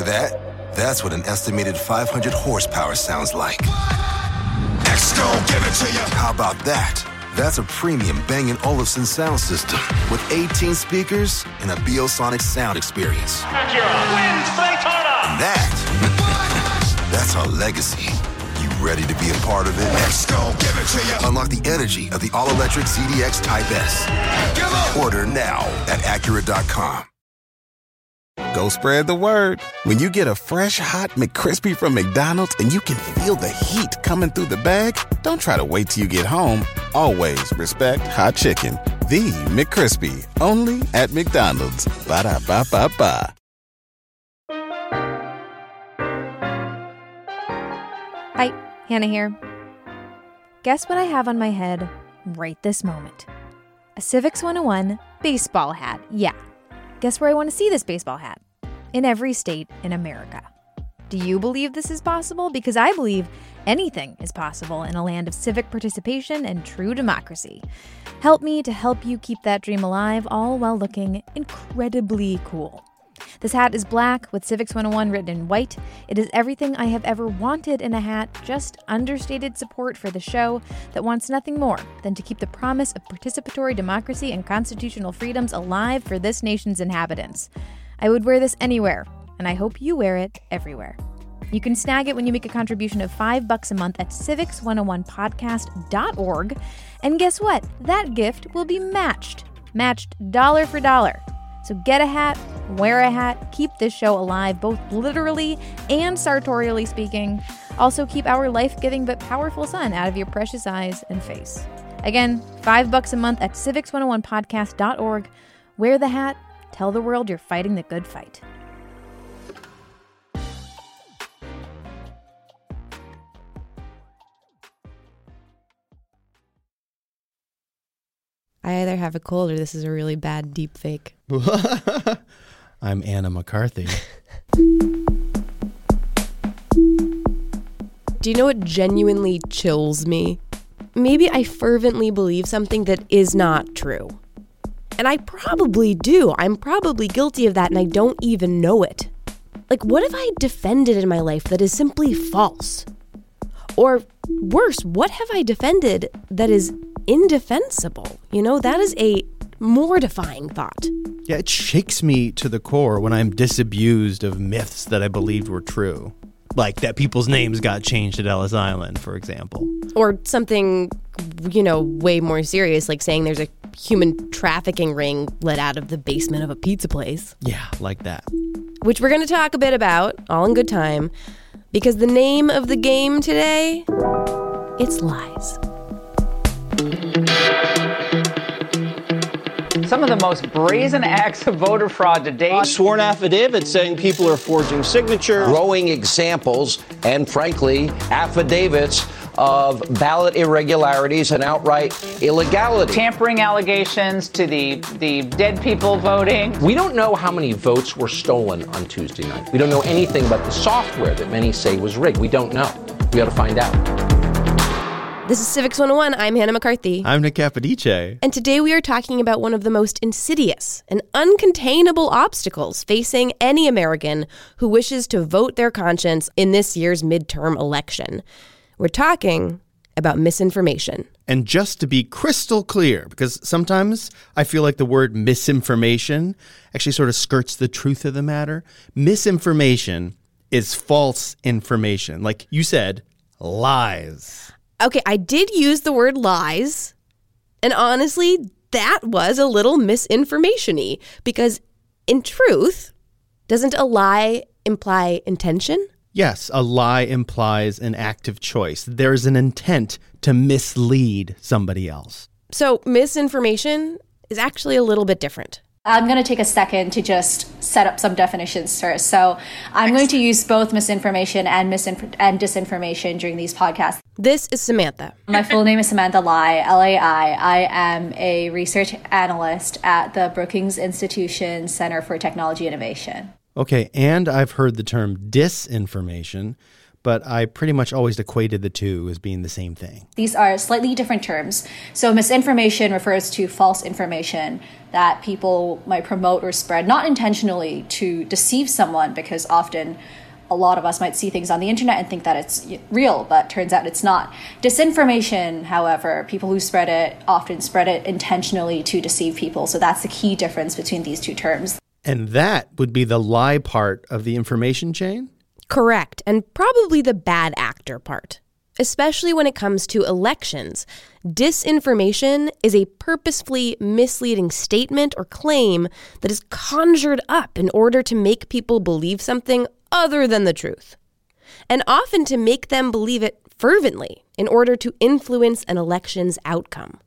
that? That's what an estimated 500 horsepower sounds like. Gon' give it to you. How about that? That's a premium Bang & Olufsen sound system with 18 speakers and a Biosonic sound experience. Acura wins Daytona. And that's our legacy. You ready to be a part of it? Gon' give it to you. Unlock the energy of the all-electric ZDX Type S. Order now at Acura.com. Go spread the word. When you get a fresh, hot McCrispy from McDonald's and you can feel the heat coming through the bag, don't try to wait till you get home. Always respect hot chicken. The McCrispy, only at McDonald's. Ba-da-ba-ba-ba. Hi, Hannah here. Guess what I have on my head right this moment? A Civics 101 baseball hat. Yeah. Guess where I want to see this baseball hat? In every state in America. Do you believe this is possible? Because I believe anything is possible in a land of civic participation and true democracy. Help me to help you keep that dream alive, all while looking incredibly cool. This hat is black with Civics 101 written in white. It is everything I have ever wanted in a hat, just understated support for the show that wants nothing more than to keep the promise of participatory democracy and constitutional freedoms alive for this nation's inhabitants. I would wear this anywhere, and I hope you wear it everywhere. You can snag it when you make a contribution of $5 a month at civics101podcast.org. And guess what? That gift will be matched dollar for dollar. So get a hat, wear a hat, keep this show alive, both literally and sartorially speaking. Also keep our life-giving but powerful sun out of your precious eyes and face. Again, $5 a month at civics101podcast.org. Wear the hat, tell the world you're fighting the good fight. I either have a cold or this is a really bad deep fake. I'm Anna McCarthy. Do you know what genuinely chills me? Maybe I fervently believe something that is not true. And I probably do. I'm probably guilty of that and I don't even know it. Like, what have I defended in my life that is simply false? Or worse, what have I defended that is indefensible? You know, that is a mortifying thought. Yeah, it shakes me to the core when I'm disabused of myths that I believed were true. Like that people's names got changed at Ellis Island, for example. Or something, you know, way more serious, like saying there's a human trafficking ring let out of the basement of a pizza place. Yeah, like that. Which we're going to talk a bit about, all in good time, because the name of the game today, it's lies. Some of the most brazen acts of voter fraud to date. Sworn affidavits saying people are forging signatures. Growing examples and, frankly, affidavits of ballot irregularities and outright illegality. Tampering allegations to the dead people voting. We don't know how many votes were stolen on Tuesday night. We don't know anything about the software that many say was rigged. We don't know. We got to find out. This is Civics 101. I'm Hannah McCarthy. I'm Nick Capodice. And today we are talking about one of the most insidious and uncontainable obstacles facing any American who wishes to vote their conscience in this year's midterm election. We're talking about misinformation. And just to be crystal clear, because sometimes I feel like the word misinformation actually sort of skirts the truth of the matter. Misinformation is false information. Like you said, lies. Okay, I did use the word lies, and honestly, that was a little misinformation-y, because in truth, doesn't a lie imply intention? Yes, a lie implies an active choice. There is an intent to mislead somebody else. So misinformation is actually a little bit different. I'm going to take a second to just set up some definitions first. So I'm going to use both misinformation and disinformation during these podcasts. This is Samantha. My full name is Samantha Lai, L-A-I. I am a research analyst at the Brookings Institution Center for Technology Innovation. Okay, and I've heard the term disinformation, but I pretty much always equated the two as being the same thing. These are slightly different terms. So misinformation refers to false information that people might promote or spread, not intentionally to deceive someone, because often a lot of us might see things on the internet and think that it's real, but turns out it's not. Disinformation, however, people who spread it often spread it intentionally to deceive people. So that's the key difference between these two terms. And that would be the lie part of the information chain? Correct, and probably the bad actor part. Especially when it comes to elections. Disinformation is a purposefully misleading statement or claim that is conjured up in order to make people believe something other than the truth, and often to make them believe it fervently in order to influence an election's outcome.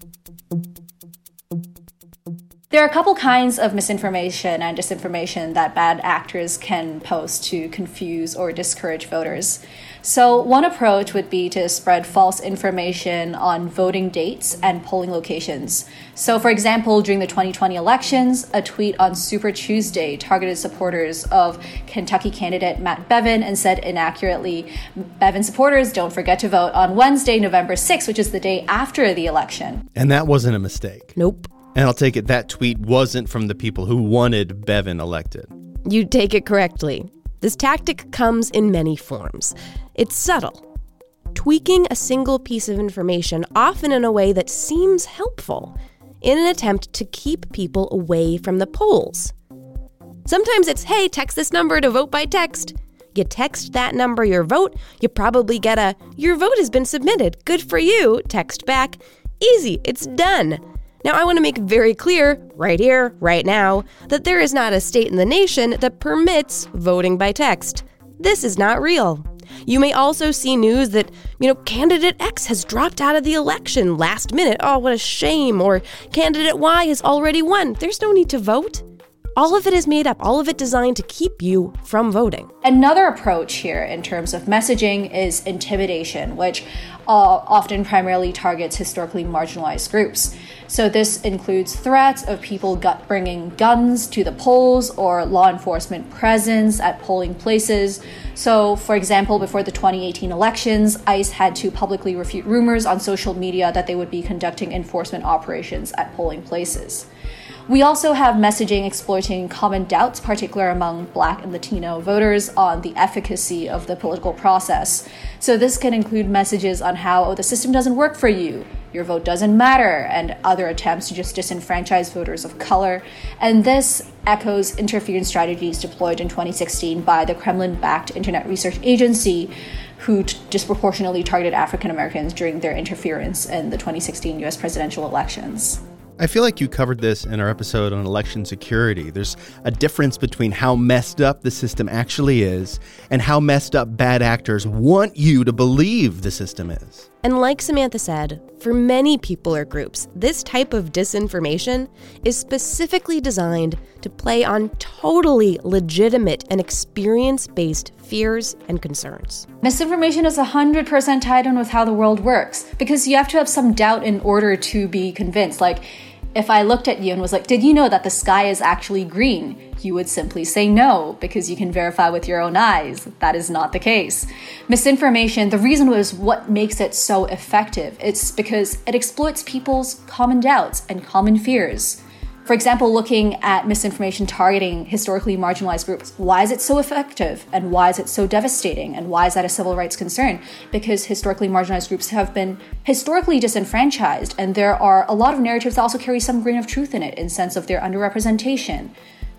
There are a couple kinds of misinformation and disinformation that bad actors can post to confuse or discourage voters. So one approach would be to spread false information on voting dates and polling locations. So for example, during the 2020 elections, a tweet on Super Tuesday targeted supporters of Kentucky candidate Matt Bevin and said inaccurately, "Bevin supporters, don't forget to vote on Wednesday, November 6th, which is the day after the election." And that wasn't a mistake. Nope. And I'll take it that tweet wasn't from the people who wanted Bevin elected. You take it correctly. This tactic comes in many forms. It's subtle, tweaking a single piece of information, often in a way that seems helpful, in an attempt to keep people away from the polls. Sometimes it's, hey, text this number to vote by text. You text that number your vote, you probably get a, your vote has been submitted, good for you, text back. Easy, it's done. Now, I want to make very clear, right here, right now, that there is not a state in the nation that permits voting by text. This is not real. You may also see news that, candidate X has dropped out of the election last minute. Oh, what a shame. Or candidate Y has already won. There's no need to vote. All of it is made up, all of it designed to keep you from voting. Another approach here in terms of messaging is intimidation, which often primarily targets historically marginalized groups. So this includes threats of people bringing guns to the polls or law enforcement presence at polling places. So, for example, before the 2018 elections, ICE had to publicly refute rumors on social media that they would be conducting enforcement operations at polling places. We also have messaging exploiting common doubts, particularly among Black and Latino voters, on the efficacy of the political process. So this can include messages on how, the system doesn't work for you, your vote doesn't matter, and other attempts to just disenfranchise voters of color. And this echoes interference strategies deployed in 2016 by the Kremlin-backed Internet Research Agency, who disproportionately targeted African Americans during their interference in the 2016 U.S. presidential elections. I feel like you covered this in our episode on election security. There's a difference between how messed up the system actually is and how messed up bad actors want you to believe the system is. And like Samantha said, for many people or groups, this type of disinformation is specifically designed to play on totally legitimate and experience-based fears and concerns. Misinformation is 100% tied in with how the world works, because you have to have some doubt in order to be convinced. Like, if I looked at you and was like, did you know that the sky is actually green? You would simply say no, because you can verify with your own eyes. That is not the case. Misinformation, the reason was what makes it so effective. It's because it exploits people's common doubts and common fears. For example, looking at misinformation targeting historically marginalized groups, why is it so effective? And why is it so devastating? And why is that a civil rights concern? Because historically marginalized groups have been historically disenfranchised, and there are a lot of narratives that also carry some grain of truth in it, in sense of their underrepresentation.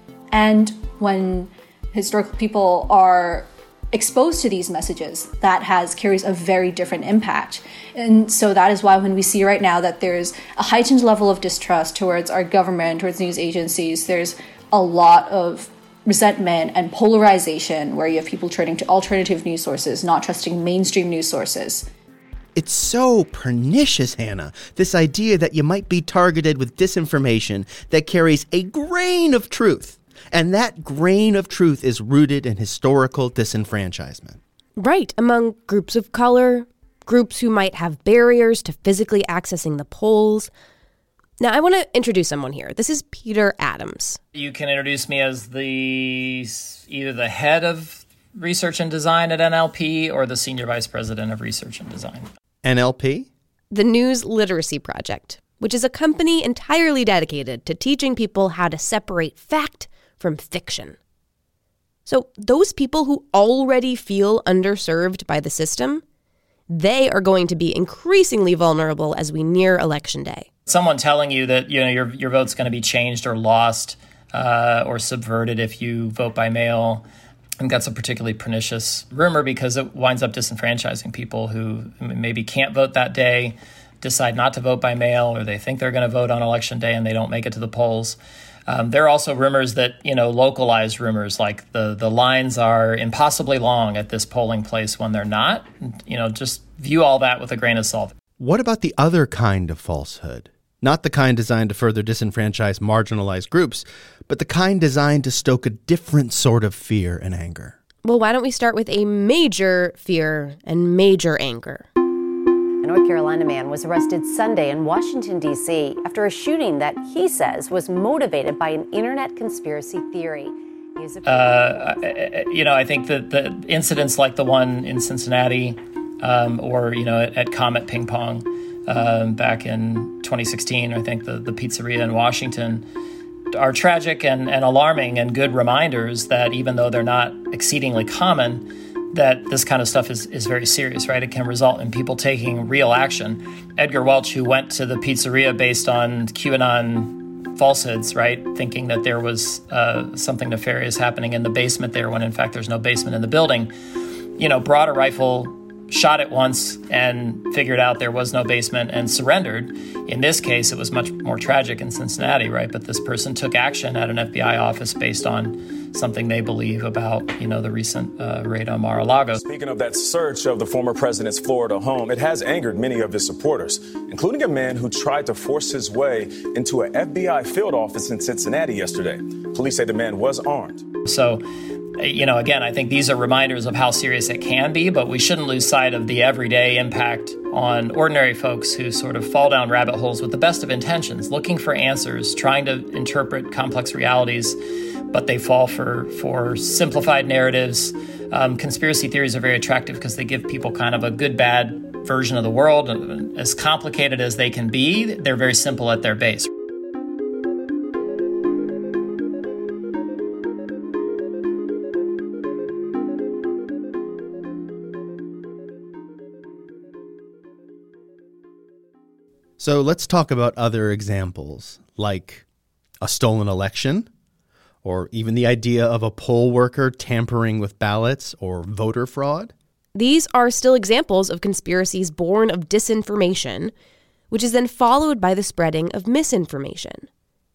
And when historical people are exposed to these messages, that carries a very different impact. And so that is why when we see right now that there's a heightened level of distrust towards our government, towards news agencies, there's a lot of resentment and polarization where you have people turning to alternative news sources, not trusting mainstream news sources. It's so pernicious, Hannah, this idea that you might be targeted with disinformation that carries a grain of truth. And that grain of truth is rooted in historical disenfranchisement. Right, among groups of color, groups who might have barriers to physically accessing the polls. Now, I want to introduce someone here. This is Peter Adams. You can introduce me as either the head of research and design at NLP or the senior vice president of research and design. NLP? The News Literacy Project, which is a company entirely dedicated to teaching people how to separate fact from fiction. So those people who already feel underserved by the system, they are going to be increasingly vulnerable as we near Election Day. Someone telling you that your vote's going to be changed or lost or subverted if you vote by mail, I think that's a particularly pernicious rumor because it winds up disenfranchising people who maybe can't vote that day, decide not to vote by mail, or they think they're going to vote on Election Day and they don't make it to the polls. There are also rumors that, localized rumors, like the lines are impossibly long at this polling place when they're not. Just view all that with a grain of salt. What about the other kind of falsehood? Not the kind designed to further disenfranchise marginalized groups, but the kind designed to stoke a different sort of fear and anger. Well, why don't we start with a major fear and major anger? A North Carolina man was arrested Sunday in Washington, D.C. after a shooting that he says was motivated by an internet conspiracy theory. I think that the incidents like the one in Cincinnati or at Comet Ping Pong back in 2016, I think the pizzeria in Washington, are tragic and alarming and good reminders that even though they're not exceedingly common, that this kind of stuff is very serious, right? It can result in people taking real action. Edgar Welch, who went to the pizzeria based on QAnon falsehoods, right, thinking that there was something nefarious happening in the basement there when in fact there's no basement in the building, brought a rifle, shot it once and figured out there was no basement and surrendered. In this case, it was much more tragic in Cincinnati, right? But this person took action at an FBI office based on something they believe about, the recent raid on Mar-a-Lago. Speaking of that search of the former president's Florida home, it has angered many of his supporters, including a man who tried to force his way into an FBI field office in Cincinnati yesterday. Police say the man was armed. So, again, I think these are reminders of how serious it can be, but we shouldn't lose sight of the everyday impact on ordinary folks who sort of fall down rabbit holes with the best of intentions, looking for answers, trying to interpret complex realities, but they fall for simplified narratives. Conspiracy theories are very attractive because they give people kind of a good, bad version of the world. As complicated as they can be, they're very simple at their base. So let's talk about other examples, like a stolen election, or even the idea of a poll worker tampering with ballots or voter fraud. These are still examples of conspiracies born of disinformation, which is then followed by the spreading of misinformation.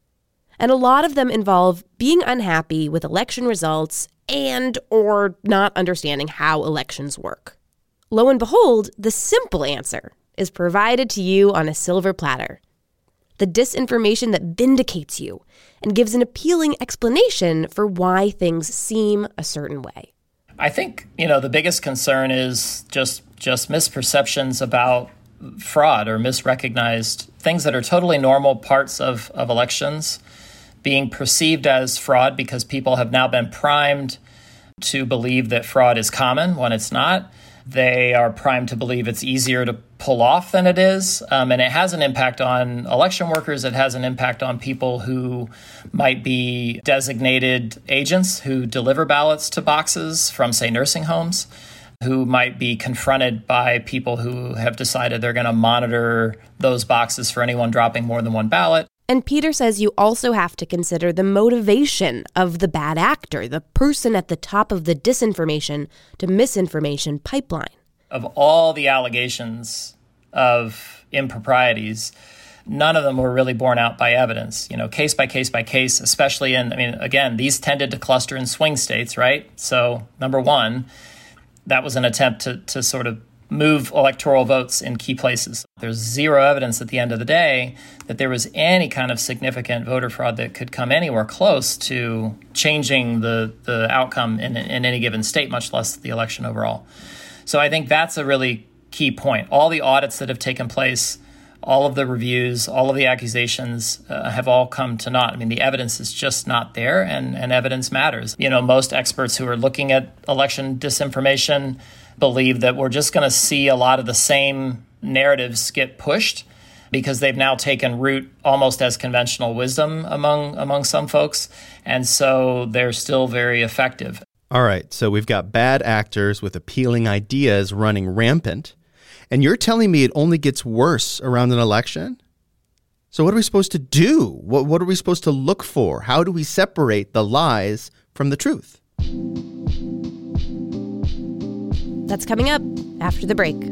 And a lot of them involve being unhappy with election results and or not understanding how elections work. Lo and behold, the simple answer is provided to you on a silver platter. The disinformation that vindicates you and gives an appealing explanation for why things seem a certain way. I think, the biggest concern is just misperceptions about fraud or misrecognized things that are totally normal parts of elections being perceived as fraud because people have now been primed to believe that fraud is common when it's not. They are primed to believe it's easier to pull off than it is. And it has an impact on election workers. It has an impact on people who might be designated agents who deliver ballots to boxes from, say, nursing homes, who might be confronted by people who have decided they're going to monitor those boxes for anyone dropping more than one ballot. And Peter says you also have to consider the motivation of the bad actor, the person at the top of the disinformation to misinformation pipeline. Of all the allegations of improprieties, none of them were really borne out by evidence, case by case by case, especially again, these tended to cluster in swing states, right? So number one, that was an attempt to sort of move electoral votes in key places. There's zero evidence at the end of the day that there was any kind of significant voter fraud that could come anywhere close to changing the outcome in any given state, much less the election overall. So I think that's a really key point. All the audits that have taken place, all of the reviews, all of the accusations have all come to naught. I mean, the evidence is just not there, and evidence matters. You know, most experts who are looking at election disinformation believe that we're just going to see a lot of the same narratives get pushed because they've now taken root almost as conventional wisdom among some folks, and so they're still very effective. All right, so we've got bad actors with appealing ideas running rampant, and you're telling me it only gets worse around an election? So what are we supposed to do? What are we supposed to look for? How do we separate the lies from the truth? That's coming up after the break.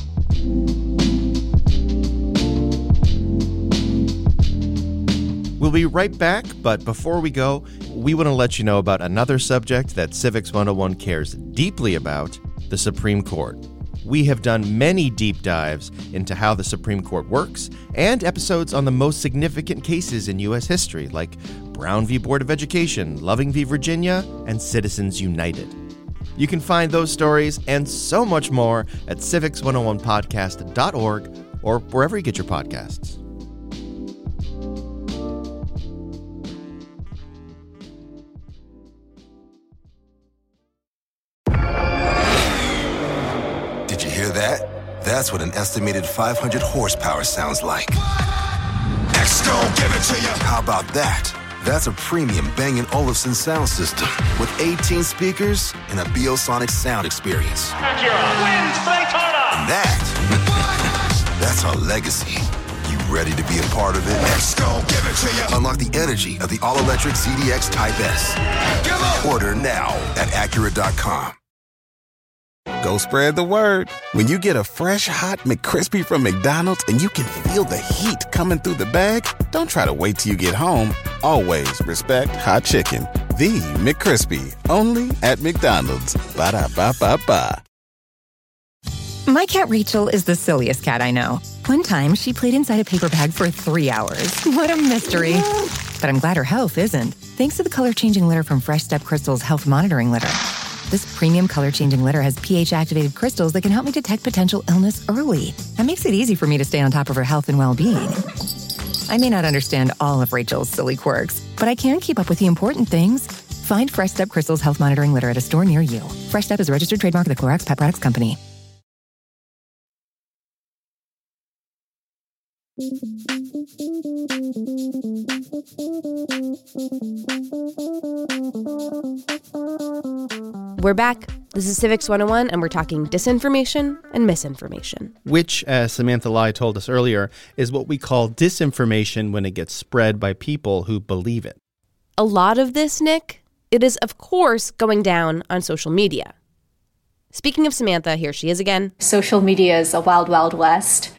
We'll be right back, but before we go, we want to let you know about another subject that Civics 101 cares deeply about, the Supreme Court. We have done many deep dives into how the Supreme Court works and episodes on the most significant cases in U.S. history, like Brown v. Board of Education, Loving v. Virginia, and Citizens United. You can find those stories and so much more at civics101podcast.org or wherever you get your podcasts. Did you hear that? That's what an estimated 500 horsepower sounds like. X-Gon, give it to you. How about that? That's a premium Bang & Olufsen sound system with 18 speakers and a Biosonic sound experience. Acura wins Daytona. And that's our legacy. You ready to be a part of it? X-Gon, give it to you. Unlock the energy of the all-electric ZDX Type S. Order now at Acura.com. Go spread the word. When you get a fresh, hot McCrispy from McDonald's and you can feel the heat coming through the bag, don't try to wait till you get home. Always respect hot chicken. The McCrispy, only at McDonald's. Ba-da-ba-ba-ba. My cat Rachel is the silliest cat I know. One time, she played inside a paper bag for 3 hours. What a mystery. But I'm glad her health isn't, thanks to the color-changing litter from Fresh Step Crystal's Health Monitoring Litter. This premium color-changing litter has pH-activated crystals that can help me detect potential illness early. That makes it easy for me to stay on top of her health and well-being. I may not understand all of Rachel's silly quirks, but I can keep up with the important things. Find Fresh Step Crystal's Health Monitoring Litter at a store near you. Fresh Step is a registered trademark of the Clorox Pet Products Company. We're back. This is Civics 101, and we're talking disinformation and misinformation. Which, as Samantha Lai told us earlier, is what we call disinformation when it gets spread by people who believe it. A lot of this, Nick, it is, of course, going down on social media. Speaking of Samantha, here she is again. Social media is a wild, wild west.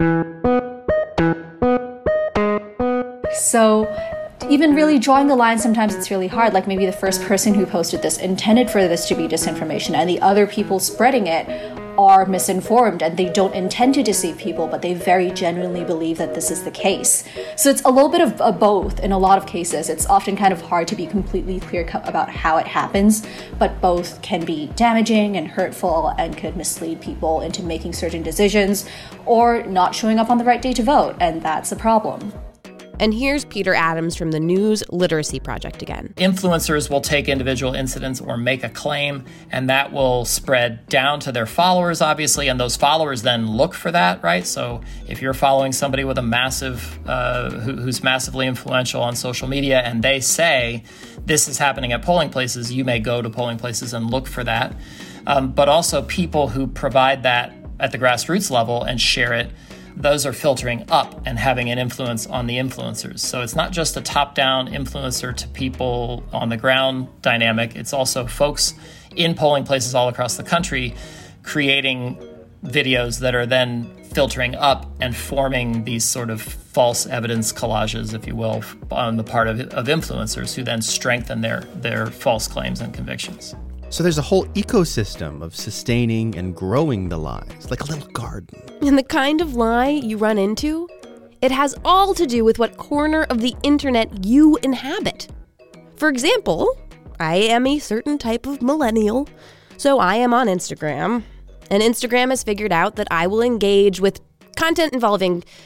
So even really drawing the line, sometimes it's really hard. Like maybe the first person who posted this intended for this to be disinformation, and the other people spreading it are misinformed and they don't intend to deceive people, but they very genuinely believe that this is the case. So it's a little bit of both in a lot of cases. It's often kind of hard to be completely clear-cut about how it happens, but both can be damaging and hurtful and could mislead people into making certain decisions or not showing up on the right day to vote, and that's a problem. And here's Peter Adams from the News Literacy Project again. Influencers will take individual incidents or make a claim, and that will spread down to their followers, obviously, and those followers then look for that, right? So if you're following somebody with a massive, who's massively influential on social media, and they say this is happening at polling places, you may go to polling places and look for that. But also people who provide that at the grassroots level and share it, those are filtering up and having an influence on the influencers. So it's not just a top-down influencer to people on the ground dynamic. It's also folks in polling places all across the country creating videos that are then filtering up and forming these sort of false evidence collages, if you will, on the part of influencers who then strengthen their false claims and convictions. So there's a whole ecosystem of sustaining and growing the lies, like a little garden. And the kind of lie you run into, it has all to do with what corner of the internet you inhabit. For example, I am a certain type of millennial, so I am on Instagram. And Instagram has figured out that I will engage with content involving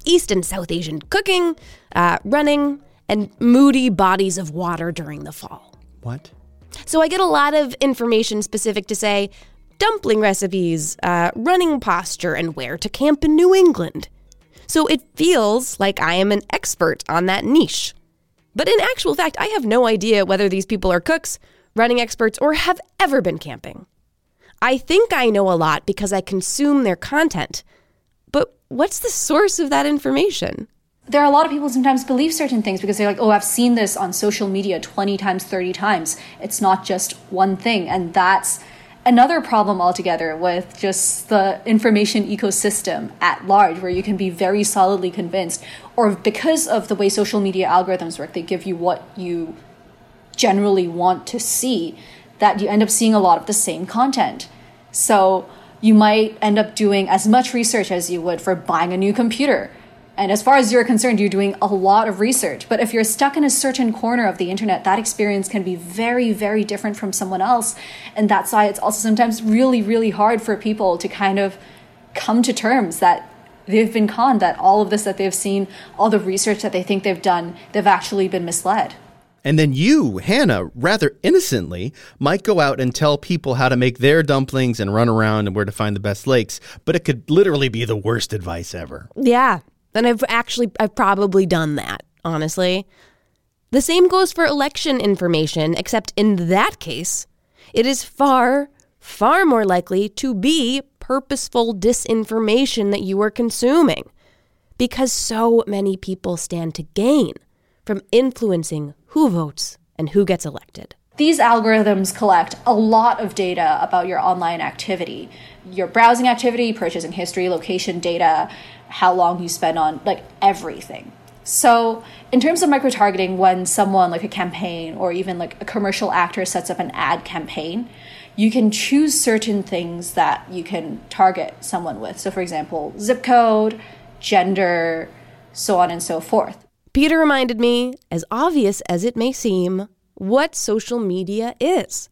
East and South Asian cooking, running, and moody bodies of water during the fall. What? So I get a lot of information specific to, say, dumpling recipes, running posture, and where to camp in New England. So it feels like I am an expert on that niche. But in actual fact, I have no idea whether these people are cooks, running experts, or have ever been camping. I think I know a lot because I consume their content. But what's the source of that information? There are a lot of people who sometimes believe certain things because they're like, oh, I've seen this on social media 20 times, 30 times. It's not just one thing. And that's another problem altogether with just the information ecosystem at large, where you can be very solidly convinced, or because of the way social media algorithms work, they give you what you generally want to see, that you end up seeing a lot of the same content. So you might end up doing as much research as you would for buying a new computer. And as far as you're concerned, you're doing a lot of research. But if you're stuck in a certain corner of the internet, that experience can be very, very different from someone else. And that's why it's also sometimes really, really hard for people to kind of come to terms that they've been conned, that all of this that they've seen, all the research that they think they've done, they've actually been misled. And then you, Hannah, rather innocently, might go out and tell people how to make their dumplings and run around and where to find the best lakes. But it could literally be the worst advice ever. Yeah. And I've probably done that, honestly. The same goes for election information, except in that case, it is far, far more likely to be purposeful disinformation that you are consuming, because so many people stand to gain from influencing who votes and who gets elected. These algorithms collect a lot of data about your online activity, your browsing activity, purchasing history, location data, how long you spend on, like, everything. So in terms of micro-targeting, when someone like a campaign or even like a commercial actor sets up an ad campaign, you can choose certain things that you can target someone with. So for example, zip code, gender, so on and so forth. Peter reminded me, as obvious as it may seem, what social media is.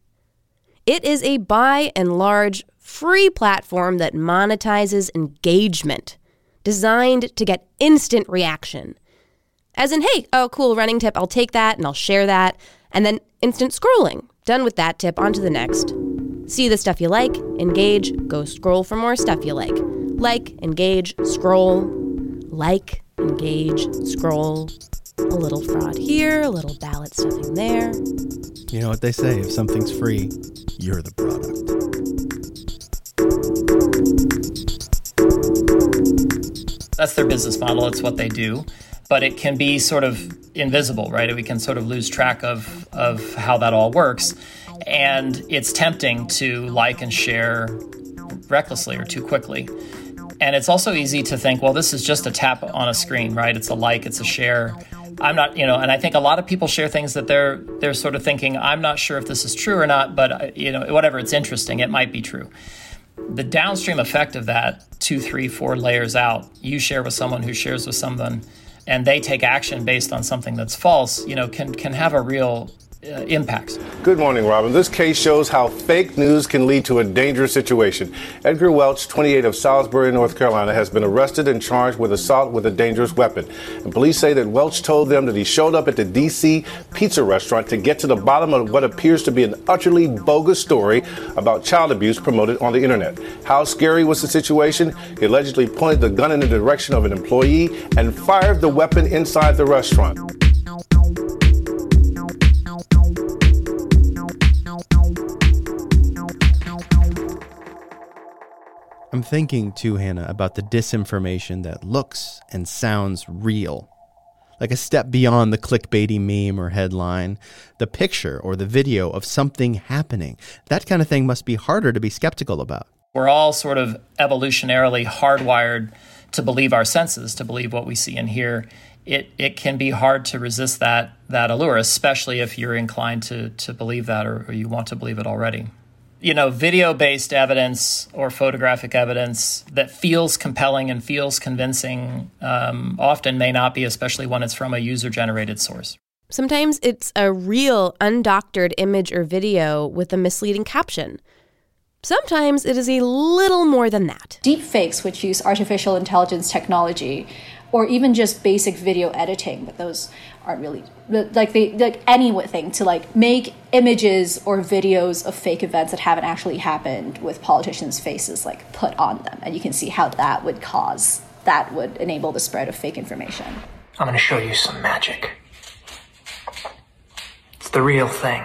It is a by and large free platform that monetizes engagement, designed to get instant reaction. As in, hey, oh, cool, running tip, I'll take that and I'll share that. And then instant scrolling. Done with that tip, on to the next. See the stuff you like, engage, go scroll for more stuff you like. Like, engage, scroll. Like, engage, scroll. A little fraud here, a little ballot stuffing there. You know what they say, if something's free, you're the product. That's their business model. It's what they do. But it can be sort of invisible, right? We can sort of lose track of how that all works. And it's tempting to like and share recklessly or too quickly. And it's also easy to think, well, this is just a tap on a screen, right? It's a like, it's a share. I'm not, and I think a lot of people share things that they're sort of thinking, I'm not sure if this is true or not, but, whatever, it's interesting. It might be true. The downstream effect of that, 2, 3, 4 layers out, you share with someone who shares with someone, and they take action based on something that's false, can have a real impact. Good morning, Robin. This case shows how fake news can lead to a dangerous situation. Edgar Welch, 28 of Salisbury, North Carolina, has been arrested and charged with assault with a dangerous weapon. And police say that Welch told them that he showed up at the D.C. pizza restaurant to get to the bottom of what appears to be an utterly bogus story about child abuse promoted on the internet. How scary was the situation? He allegedly pointed the gun in the direction of an employee and fired the weapon inside the restaurant. I'm thinking, too, Hannah, about the disinformation that looks and sounds real. Like a step beyond the clickbaity meme or headline, the picture or the video of something happening. That kind of thing must be harder to be skeptical about. We're all sort of evolutionarily hardwired to believe our senses, to believe what we see and hear. It can be hard to resist that allure, especially if you're inclined to believe that or you want to believe it already. Video-based evidence or photographic evidence that feels compelling and feels convincing often may not be, especially when it's from a user-generated source. Sometimes it's a real, undoctored image or video with a misleading caption. Sometimes it is a little more than that. Deepfakes, which use artificial intelligence technology, or even just basic video editing, but those aren't really like anything to like make images or videos of fake events that haven't actually happened with politicians' faces like put on them. And you can see how that would enable the spread of fake information. I'm going to show you some magic. It's the real thing.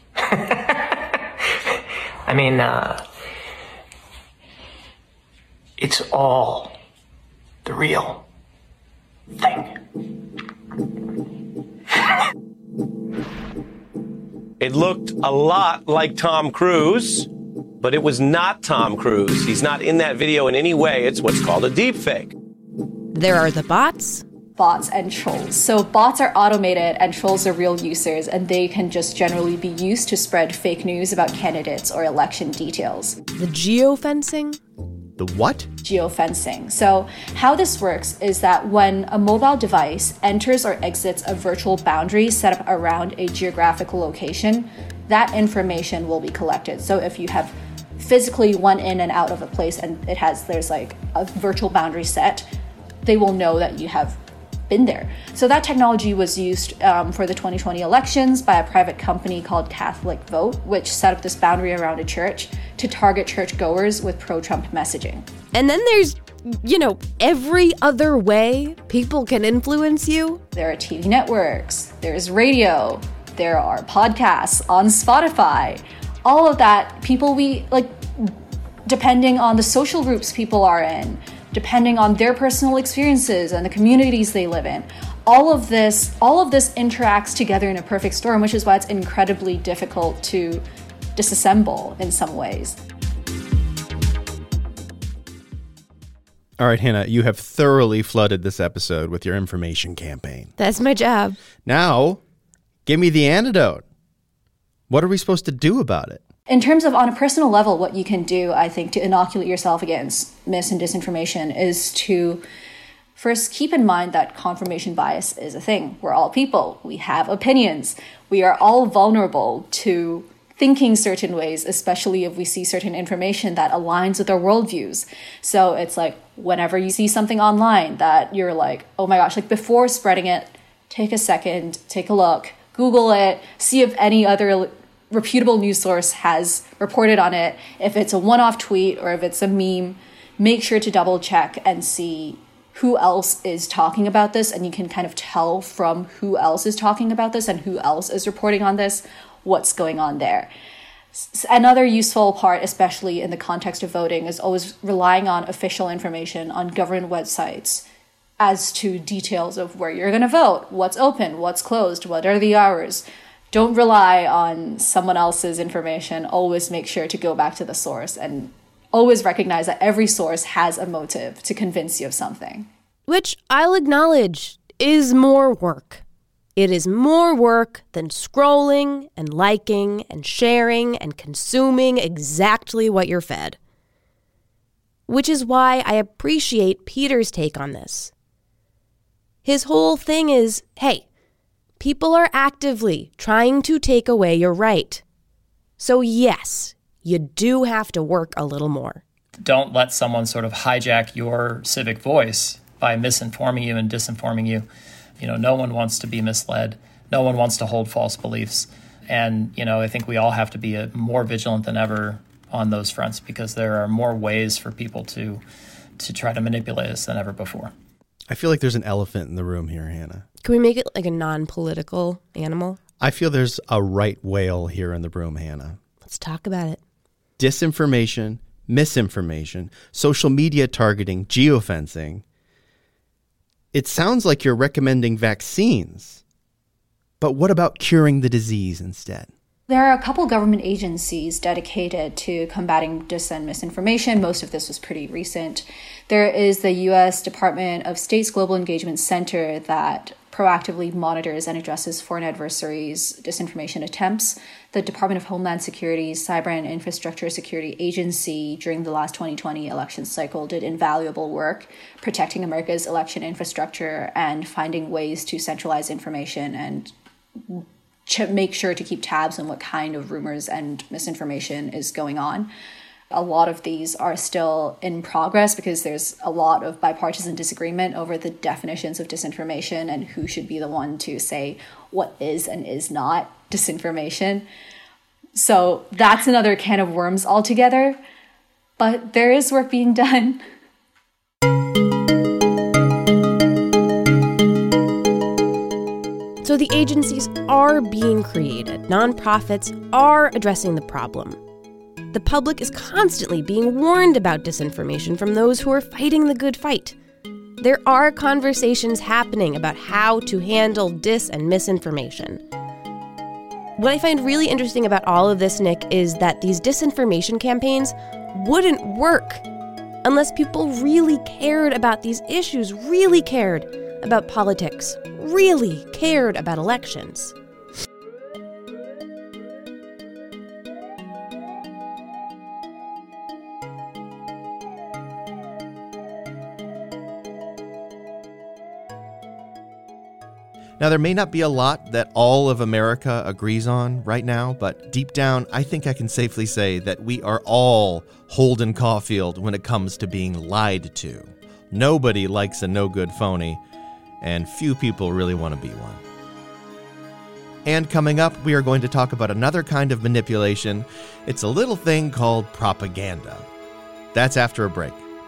I mean, it's all the real thing. It looked a lot like Tom Cruise, but it was not Tom Cruise. He's not in that video in any way. It's what's called a deep fake. There are the bots and trolls. So bots are automated and trolls are real users, and they can just generally be used to spread fake news about candidates or election details. The geofencing? The what? Geofencing. So how this works is that when a mobile device enters or exits a virtual boundary set up around a geographical location, that information will be collected. So if you have physically went in and out of a place and there's like a virtual boundary set, they will know that you have been there. So that technology was used for the 2020 elections by a private company called Catholic Vote, which set up this boundary around a church to target churchgoers with pro-Trump messaging. And then there's, every other way people can influence you. There are TV networks, there's radio, there are podcasts on Spotify. All of that, depending on the social groups people are in, depending on their personal experiences and the communities they live in. All of this interacts together in a perfect storm, which is why it's incredibly difficult to disassemble in some ways. All right, Hannah, you have thoroughly flooded this episode with your information campaign. That's my job. Now, give me the antidote. What are we supposed to do about it? In terms of on a personal level, what you can do, I think, to inoculate yourself against mis and disinformation is to first keep in mind that confirmation bias is a thing. We're all people. We have opinions. We are all vulnerable to thinking certain ways, especially if we see certain information that aligns with our worldviews. So it's like whenever you see something online that you're like, oh my gosh, like before spreading it, take a second, take a look, Google it, see if any other reputable news source has reported on it. If it's a one-off tweet or if it's a meme, make sure to double check and see who else is talking about this. And you can kind of tell from who else is talking about this and who else is reporting on this, what's going on there. Another useful part, especially in the context of voting, is always relying on official information on government websites as to details of where you're going to vote, what's open, what's closed, what are the hours. Don't rely on someone else's information. Always make sure to go back to the source and always recognize that every source has a motive to convince you of something. Which I'll acknowledge is more work. It is more work than scrolling and liking and sharing and consuming exactly what you're fed. Which is why I appreciate Peter's take on this. His whole thing is, hey, people are actively trying to take away your right. So yes, you do have to work a little more. Don't let someone sort of hijack your civic voice by misinforming you and disinforming you. No one wants to be misled. No one wants to hold false beliefs. And, I think we all have to be more vigilant than ever on those fronts because there are more ways for people to try to manipulate us than ever before. I feel like there's an elephant in the room here, Hannah. Can we make it like a non-political animal? I feel there's a right whale here in the room, Hannah. Let's talk about it. Disinformation, misinformation, social media targeting, geofencing. It sounds like you're recommending vaccines. But what about curing the disease instead? There are a couple government agencies dedicated to combating dis and misinformation. Most of this was pretty recent. There is the U.S. Department of State's Global Engagement Center that proactively monitors and addresses foreign adversaries' disinformation attempts. The Department of Homeland Security's Cyber and Infrastructure Security Agency during the last 2020 election cycle did invaluable work protecting America's election infrastructure and finding ways to centralize information and make sure to keep tabs on what kind of rumors and misinformation is going on. A lot of these are still in progress because there's a lot of bipartisan disagreement over the definitions of disinformation and who should be the one to say what is and is not disinformation. So that's another can of worms altogether. But there is work being done. So the agencies are being created. Nonprofits are addressing the problem. The public is constantly being warned about disinformation from those who are fighting the good fight. There are conversations happening about how to handle dis and misinformation. What I find really interesting about all of this, Nick, is that these disinformation campaigns wouldn't work unless people really cared about these issues, really cared about politics, really cared about elections. Now, there may not be a lot that all of America agrees on right now, but deep down, I think I can safely say that we are all Holden Caulfield when it comes to being lied to. Nobody likes a no-good phony, and few people really want to be one. And coming up, we are going to talk about another kind of manipulation. It's a little thing called propaganda. That's after a break.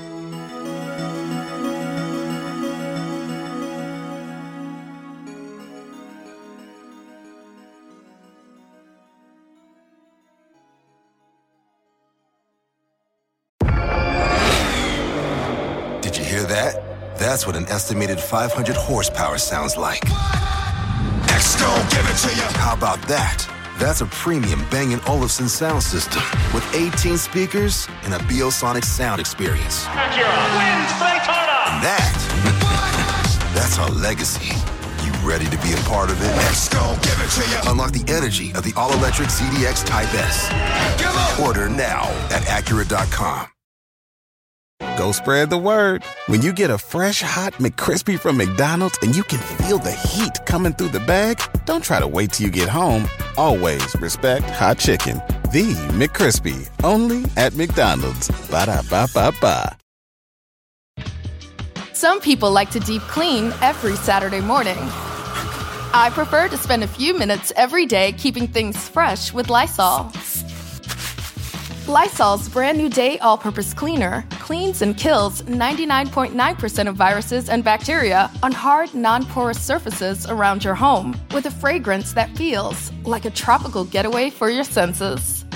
That's what an estimated 500 horsepower sounds like. X-Gon, give it to you. How about that? That's a premium Bang & Olufsen sound system with 18 speakers and a Biosonic sound experience. Acura wins Daytona. And that's our legacy. You ready to be a part of it? X-Gon, give it to you. Unlock the energy of the all-electric ZDX Type S. Order now at Acura.com. Go spread the word. When you get a fresh, hot McCrispy from McDonald's and you can feel the heat coming through the bag, don't try to wait till you get home. Always respect hot chicken. The McCrispy, only at McDonald's. Ba-da-ba-ba-ba. Some people like to deep clean every Saturday morning. I prefer to spend a few minutes every day keeping things fresh with Lysol. Lysol's brand new Day All-Purpose Cleaner cleans and kills 99.9% of viruses and bacteria on hard, non-porous surfaces around your home with a fragrance that feels like a tropical getaway for your senses.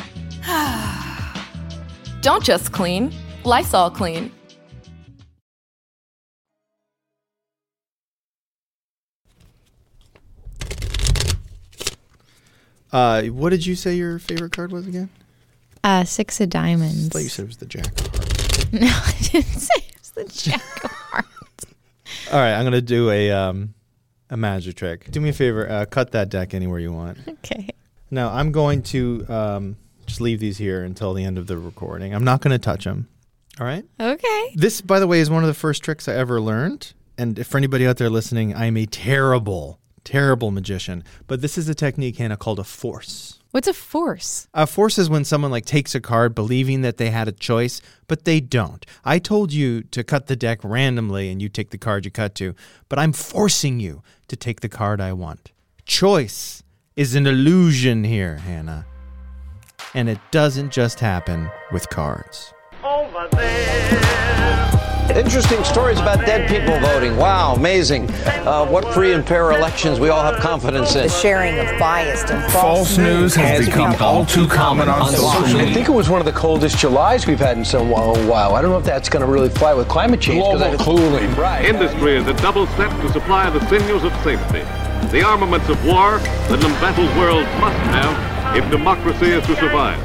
Don't just clean, Lysol clean. What did you say your favorite card was again? 6 of diamonds. I thought you said it was the Jack of Hearts. No, I didn't say it was the Jack of Hearts. All right, I'm going to do a magic trick. Do me a favor, cut that deck anywhere you want. Okay. Now, I'm going to just leave these here until the end of the recording. I'm not going to touch them. All right? Okay. This, by the way, is one of the first tricks I ever learned. And for anybody out there listening, I'm a terrible magician. But this is a technique, Hannah, called a force. What's a force? A force is when someone takes a card believing that they had a choice, but they don't. I told you to cut the deck randomly and you take the card you cut to, but I'm forcing you to take the card I want. Choice is an illusion here, Hannah. And it doesn't just happen with cards. Over there. Interesting stories about dead people voting. Wow, amazing. What free and fair elections we all have confidence in. The sharing of biased and false news has become all too common on social media. I think it was one of the coldest Julys we've had in some while. I don't know if that's going to really fly with climate change. Global cooling. Right. Industry is a double step to supply the sinews of safety. The armaments of war that an embattled world must have if democracy is to survive.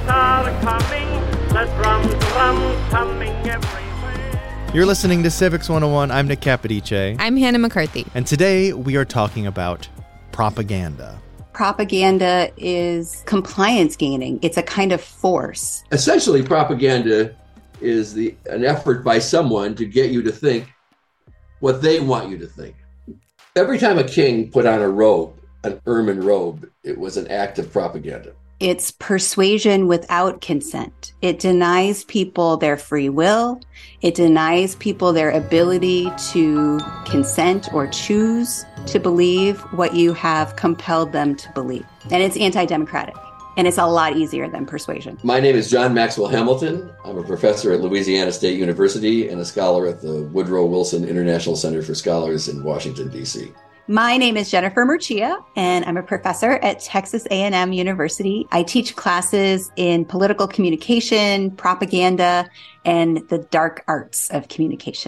You're listening to Civics 101. I'm Nick Capodice. I'm Hannah McCarthy. And today we are talking about propaganda. Propaganda is compliance gaining. It's a kind of force. Essentially, propaganda is an effort by someone to get you to think what they want you to think. Every time a king put on a robe, an ermine robe, it was an act of propaganda. It's persuasion without consent. It denies people their free will. It denies people their ability to consent or choose to believe what you have compelled them to believe. And it's anti-democratic. And it's a lot easier than persuasion. My name is John Maxwell Hamilton. I'm a professor at Louisiana State University and a scholar at the Woodrow Wilson International Center for Scholars in Washington, D.C. My name is Jennifer Murcia, and I'm a professor at Texas A&M University. I teach classes in political communication, propaganda, and the dark arts of communication.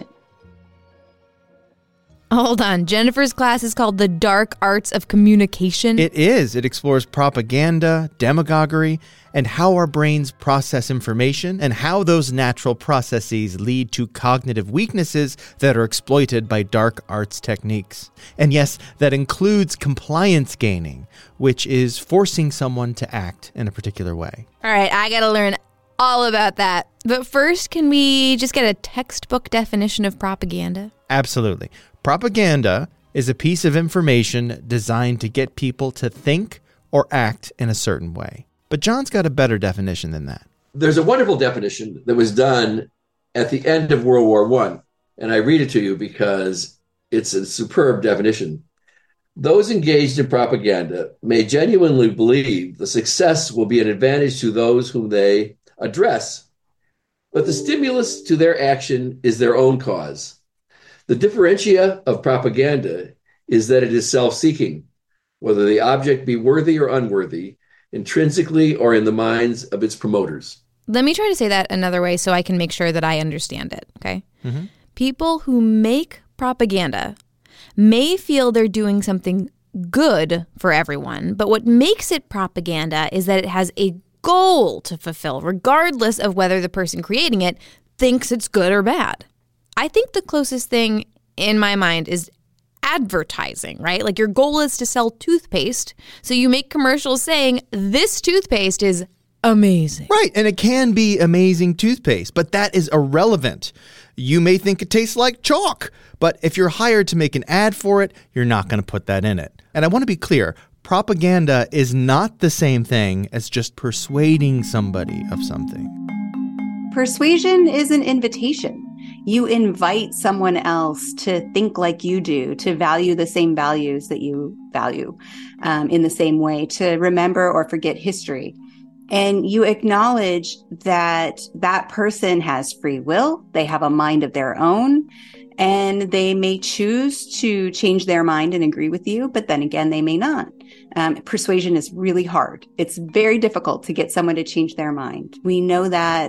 Hold on. Jennifer's class is called The Dark Arts of Communication. It is. It explores propaganda, demagoguery, and how our brains process information and how those natural processes lead to cognitive weaknesses that are exploited by dark arts techniques. And yes, that includes compliance gaining, which is forcing someone to act in a particular way. All right, I got to learn all about that. But first, can we just get a textbook definition of propaganda? Absolutely. Propaganda is a piece of information designed to get people to think or act in a certain way. But John's got a better definition than that. There's a wonderful definition that was done at the end of World War I, and I read it to you because it's a superb definition. Those engaged in propaganda may genuinely believe the success will be an advantage to those whom they address, but the stimulus to their action is their own cause. The differentia of propaganda is that it is self-seeking, whether the object be worthy or unworthy, intrinsically or in the minds of its promoters. Let me try to say that another way so I can make sure that I understand it, okay? Mm-hmm. People who make propaganda may feel they're doing something good for everyone, but what makes it propaganda is that it has a goal to fulfill, regardless of whether the person creating it thinks it's good or bad. I think the closest thing in my mind is advertising, right? Like your goal is to sell toothpaste, so you make commercials saying this toothpaste is amazing. Right, and it can be amazing toothpaste, but that is irrelevant. You may think it tastes like chalk, but if you're hired to make an ad for it, you're not going to put that in it. And I want to be clear, propaganda is not the same thing as just persuading somebody of something. Persuasion is an invitation. You invite someone else to think like you do, to value the same values that you value in the same way, to remember or forget history. And you acknowledge that that person has free will, they have a mind of their own, and they may choose to change their mind and agree with you, but then again, they may not. Persuasion is really hard. It's very difficult to get someone to change their mind. We know that